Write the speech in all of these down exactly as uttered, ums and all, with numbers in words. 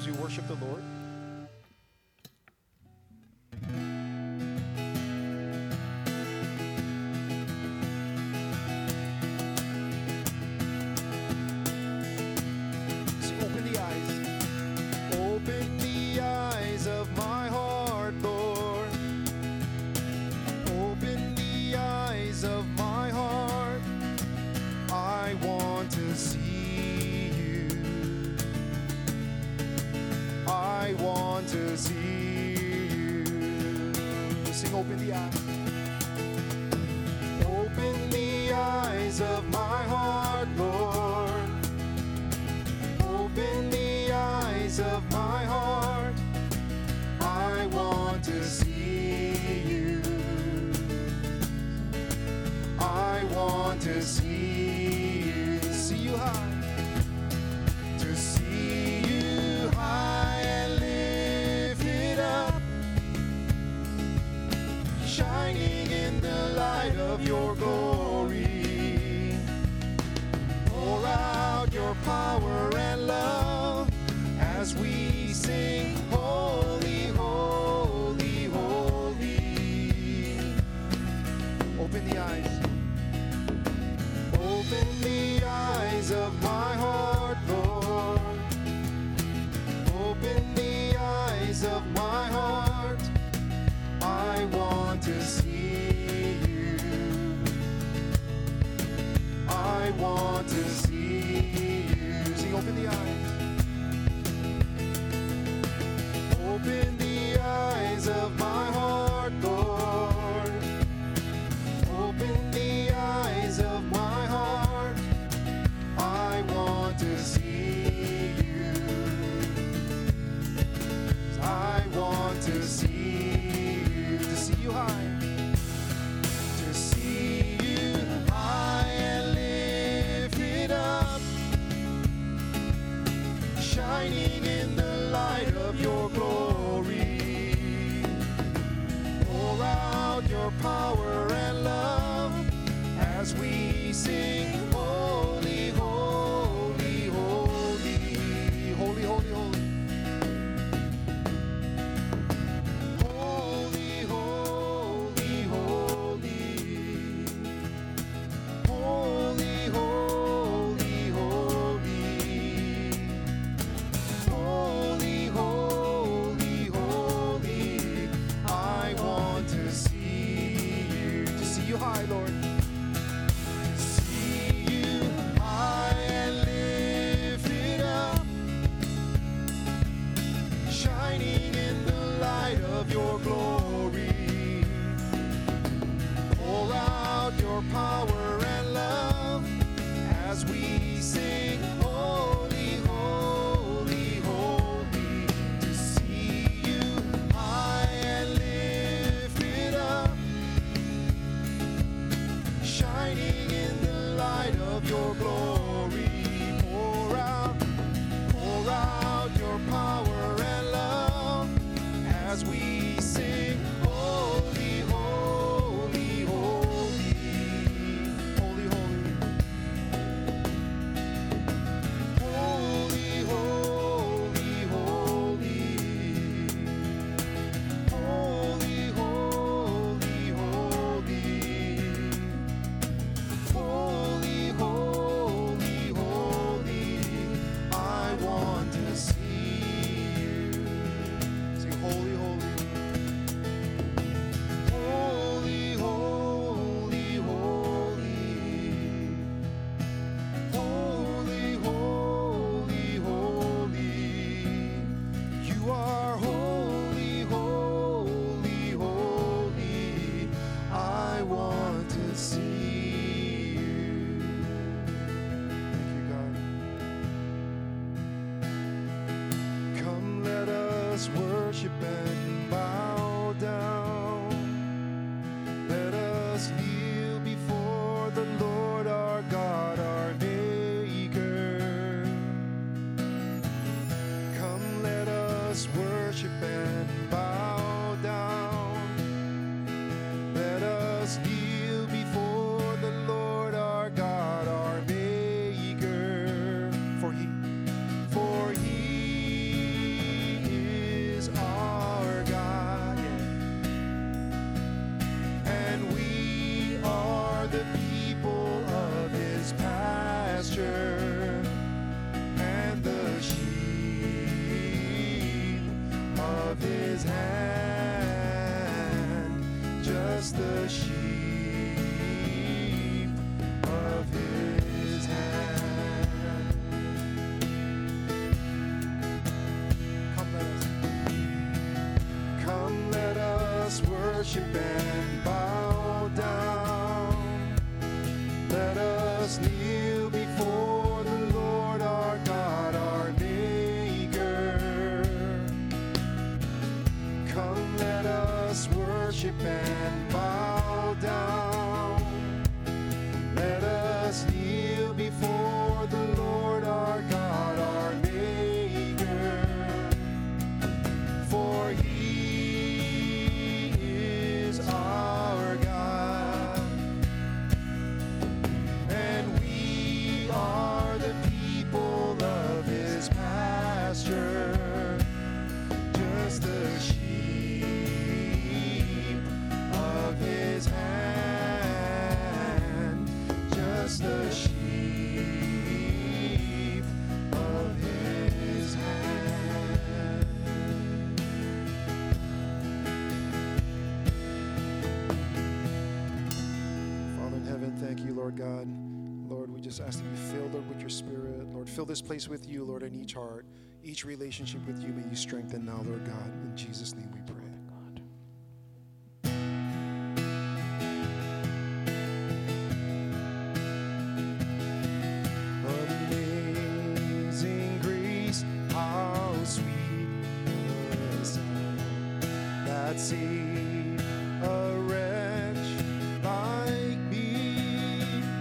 as we worship the Lord. So open the eyes. Open the eyes of my heart, Lord. Open the eyes of my heart. I want to see. I want to see you. Sing, open the eyes. Open the eyes of my heart, Lord. Open the eyes of my heart. I want to see you. I want to see you. See you high. To see you high and lifted up, shining in the light of your glory. Pour out your power and love as we sing, holy, holy, holy. Open the eyes. Open the eyes of my heart, Lord. Open the eyes of my heart. I want to see you. I want to see you. Sing, open the eyes. Open the eyes of my heart, Lord. Open the eyes of my heart. I want to see you. I want to see you. To see you high. To see you high and lifted up, shining in the light of your glory. Pour out your power and love as we sing, holy, holy, holy, holy, holy, holy. Holy, holy, holy. Holy, holy, holy. Holy, holy, holy. I want to see you. To see you high, Lord. See you high and lifted up, shining in the light of your glory. Pour out your power and love as we sing, holy, holy, holy. To see you high and lifted up, shining in the light of your glory. Pour out, pour out your power and love as we sing, holy, holy, holy, holy, holy. Holy, holy, holy. Holy, holy, holy. Holy, holy, holy. I want to see you. Sing, holy, holy. Holy, holy, holy. Holy, holy, holy. You are holy, holy, holy. I want to see you. Thank you, God. Come, let us worship and bow down. Let us kneel before the Lord our God, our Maker. Come, let us worship and bow down. Let us kneel before the Lord our God, our Maker. For He, for He just the sheep of his hand. Come let us, come let us worship and bow down. Let us kneel before the Lord our God, our Maker. Come let us worship and bow down. Let us kneel before the Lord our God, our Maker. For he is our God, and we are the people of his pasture, just the sheep of his hand, just the sheep of his hand. Father in heaven, thank you, Lord God. Lord, we just ask that you fill, Lord, with your Spirit. Lord, fill this place with you, Lord, in each heart, each relationship with you. May you strengthen now, Lord God. In Jesus' name we pray. Amazing grace, how sweet the sound that saved a wretch like me.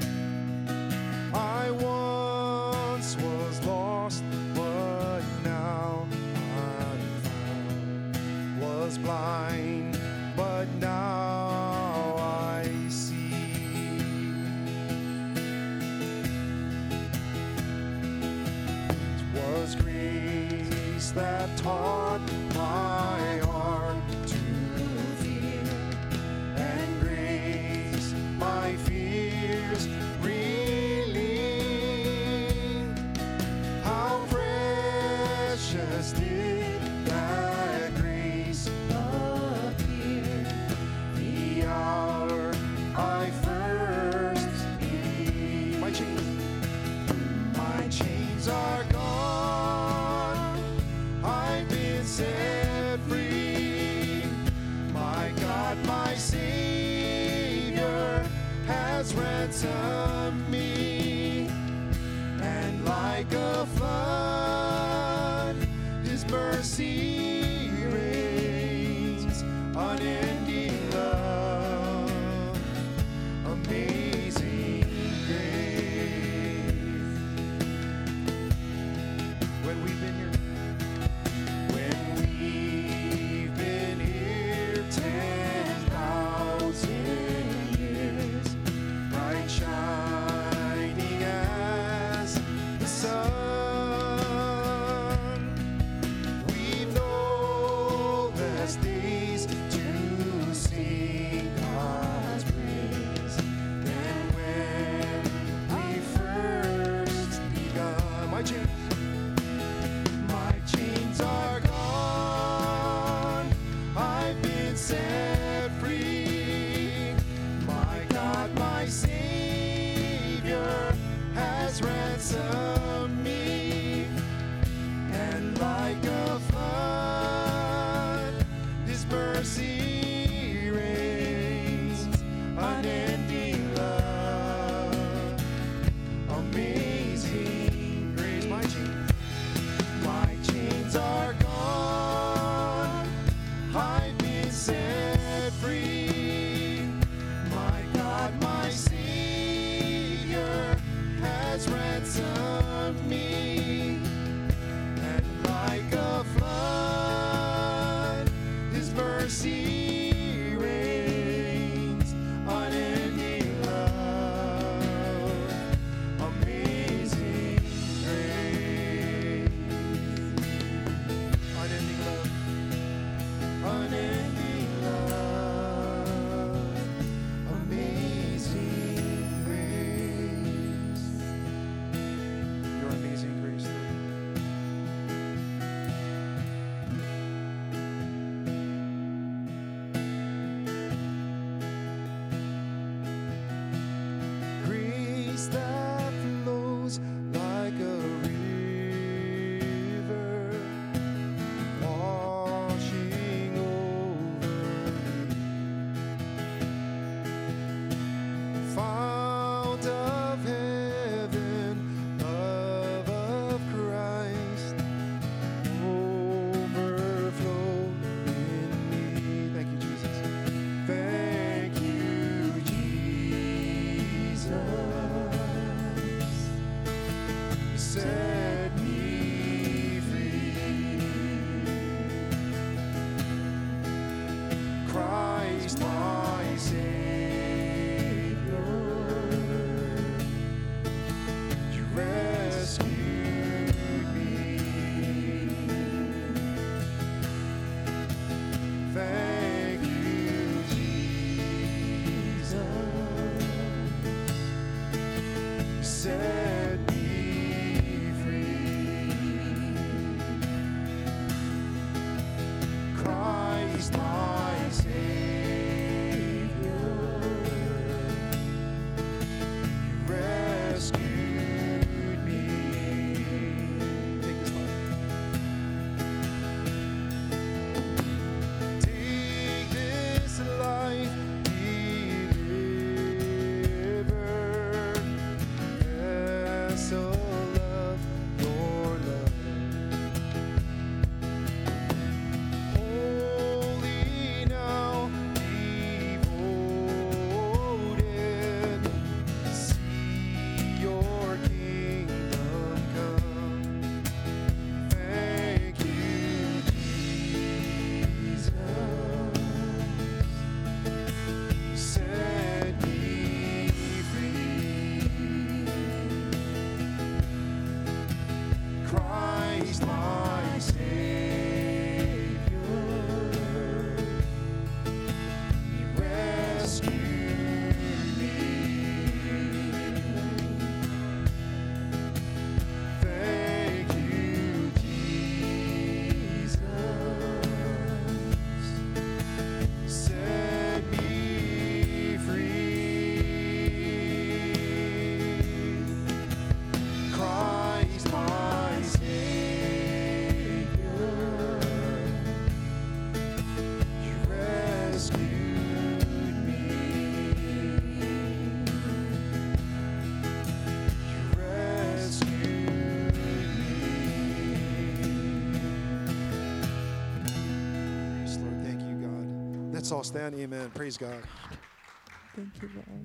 I once was lost, but now I'm found. Was blind, but now I see. It was grace that taught my heart to fear, and grace my fears relieved. How precious did that grace appear the hour I first believed. My chains, my chains are gone. I've been set free. My God, my Savior has ransomed me. And like a flood, his mercy reigns. Unending love, amazing grace. When we've been here, when we've been here ten thousand years, bright shining as the sun, we've no less days to Let's all stand. Amen. Praise God. Thank you, Lord.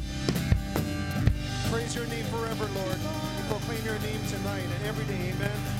Your name forever, Lord. We proclaim your name tonight and every day, amen.